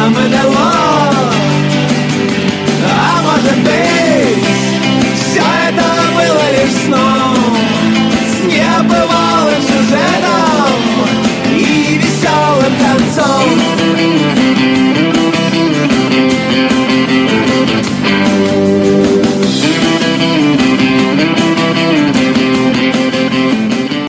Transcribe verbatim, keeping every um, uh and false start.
нам и дало. А может быть, все это было лишь сном, с небывалым